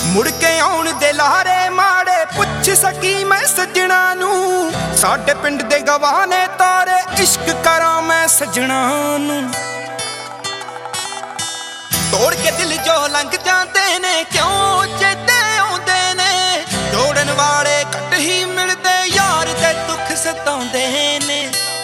ਮੁੜ ਕੇ ਆਉਣ ਦੇ ਲਾਰੇ ਮਾੜੇ ਪੁੱਛ ਸਕੀ ਮੈਂ ਸੱਜਣਾ ਨੂੰ। ਸਾਡੇ ਪਿੰਡ ਦੇ ਗਵਾਹ ਨੇ ਤਾਰੇ ਇਸ਼ਕ ਕਰਾਂ ਮੈਂ ਸੱਜਣਾ ਨੂੰ। ਤੋੜ ਕੇ ਦਿਲ ਜੋ ਲੰਘ ਜਾਂਦੇ ਨੇ ਕਿਉਂ ਚੇਤੇ ਆਉਂਦੇ ਨੇ। ਜੋੜਨ ਵਾਲੇ ਘੱਟ ਹੀ ਮਿਲਦੇ ਯਾਰ ਦੇ ਦੁੱਖ ਸਤਾਉਂਦੇ ਨੇ।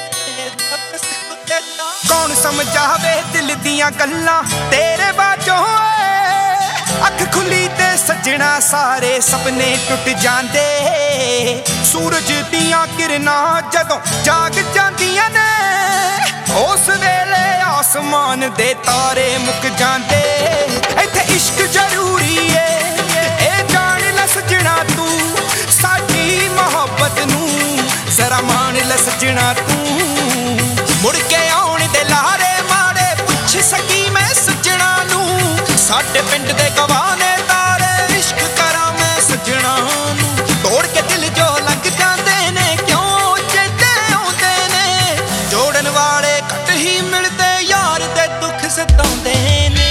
ਕੌਣ ਸਮਝਾਵੇ ਦਿਲ ਦੀਆਂ ਗੱਲਾਂ ਤੇਰੇ ਬਾਝੋਂ ਅੱਖ ਖੁੱਲੀ ਤੇ ਸੱਜਣਾ ਸਾਰੇ ਸੁਪਨੇ ਟੁੱਟ ਜਾਂਦੇ। ਸੂਰਜ ਦੀਆਂ ਕਿਰਨਾਂ ਜਦੋਂ ਜਾਗ ਜਾਂਦੀਆਂ ਨੇ ਉਸ ਵੇਲੇ ਆਸਮਾਨ ਦੇ ਤਾਰੇ ਮੁੱਕ ਜਾਂਦੇ। ਇੱਥੇ ਇਸ਼ਕ ਜ਼ਰੂਰੀ ਏ ਇਹ ਜਾਣ ਲੈ ਸੱਜਣਾ ਤੂੰ। ਸਾਡੀ ਮੁਹੱਬਤ ਨੂੰ ਜ਼ਰਾ ਮਾਣ ਲੈ ਸੱਜਣਾ ਤੂੰ। ਮੁੜ ਕੇ ਆਉਣ ਦੇ ਲਾਰੇ ਮਾੜੇ ਪੁੱਛ ਸਕੀ ਮੈਂ ਸੱਜਣਾ ਨੂੰ। ਸਾਡੇ ਪਿੰਡ ਦੇ ਗਵਾਹ ਨੇ ਤਾਰੇ ਇਸ਼ਕ ਕਰਾਂ ਮੈਂ ਸੱਜਣਾ ਨੂੰ। ਤੋੜ ਕੇ ਦਿਲ ਜੋ ਲੰਘ ਜਾਂਦੇ ਨੇ ਕਿਉਂ ਚੇਤੇ ਆਉਂਦੇ ਨੇ। ਜੋੜਨ ਵਾਲੇ ਘੱਟ ਹੀ ਮਿਲਦੇ ਯਾਰ ਦੇ ਦੁੱਖ ਸਤਾਉਂਦੇ ਨੇ।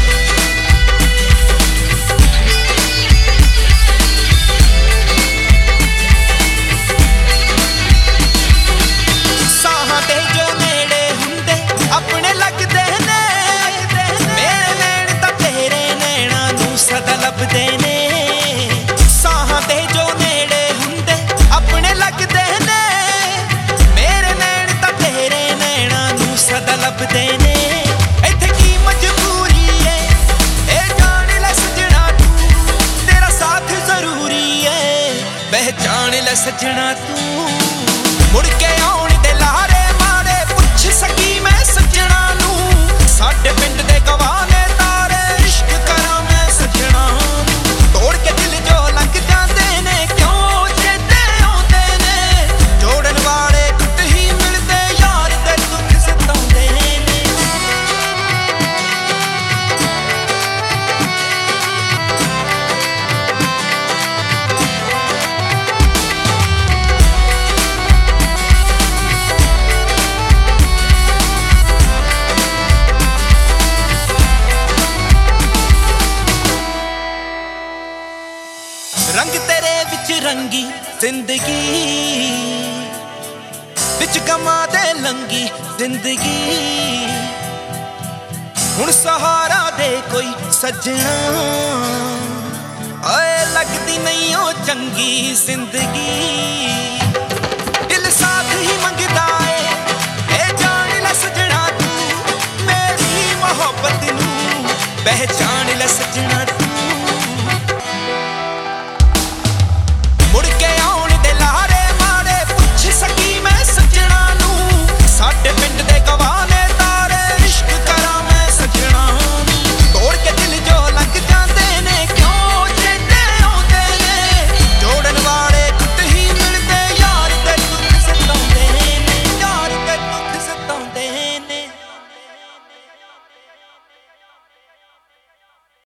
ਸਾਹਾਂ ਦੇ ਜੋ ਨੇੜੇ ਹੁੰਦੇ ਆਪਣੇ ਲੱਗਦੇ ਨੇ। ਮੇਰੇ ਨੈਣ ਤਾਂ ਤੇਰੇ ਨੈਣਾਂ ਨੂੰ ਸਦਾ ਲੱਭਦੇ ਨੇ। ਸਾਹਾਂ ਦੇ ਜੋ ਨੇੜੇ ਹੁੰਦੇ ਆਪਣੇ ਲੱਗਦੇ ਨੇ। ਮੇਰੇ ਨੈਣ ਤਾਂ ਤੇਰੇ ਨੈਣਾਂ ਨੂੰ ਸਦਾ ਲੱਭਦੇ ਨੇ। ਇੱਥੇ ਕੀ ਮਜਬੂਰੀ ਏ ਇਹ ਜਾਣ ਲੈ ਸੱਜਣਾ ਤੂੰ। ਤੇਰਾ ਸਾਥ ਜ਼ਰੂਰੀ ਏ ਪਹਿਚਾਣ ਲੈ ਸੱਜਣਾ ਤੂੰ। ਮੁੜ ਕੇ ਆਉਣ ਦੇ ਲਾਰੇ ਮਾੜੇ ਪੁੱਛ ਸਕੀ ਮੈਂ ਸੱਜਣਾ ਨੂੰ। ਸਾਡੇ ਪਿੰਡ ਦੇ ਗਵਾਹ ਨੇ ਤਾਰੇ ਇਸ਼ਕ ਕਰਾਂ ਮੈਂ ਸੱਜਣਾ ਨੂੰ। ਤੋੜ ਕੇ ਦਿਲ ਜੋ ਲੰਘ ਜਾਂਦੇ ਨੇ ਕਿਉਂ ਚੇਤੇ ਆਉਂਦੇ ਨੇ। ਜੋੜਨ ਵਾਲੇ ਘੱਟ ਹੀ ਮਿਲਦੇ ਯਾਰ ਦੇ ਦੁੱਖ ਸਤਾਉਂਦੇ ਨੇ। ਰੰਗ ਤੇਰੇ ਵਿੱਚ ਰੰਗੀ ਜ਼ਿੰਦਗੀ ਵਿੱਚ ਗਮਾਂ ਦੇ ਲੰਗੀ ਜ਼ਿੰਦਗੀ। ਹੁਣ ਸਹਾਰਾ ਦੇ ਕੋਈ ਸੱਜਣਾ ਓਏ ਲੱਗਦੀ ਨਹੀਂ ਉਹ ਚੰਗੀ ਜ਼ਿੰਦਗੀ। ਦਿਲ ਸਾਥ ਹੀ ਮੰਗਦਾ ਏ ਇਹ ਜਾਣ ਲੈ ਸੱਜਣਾ ਤੂੰ। ਮੇਰੀ ਮੁਹੱਬਤ ਨੂੰ ਪਹਿਚਾਣ ਲੈ ਸੱਜਣਾ ਤੂੰ।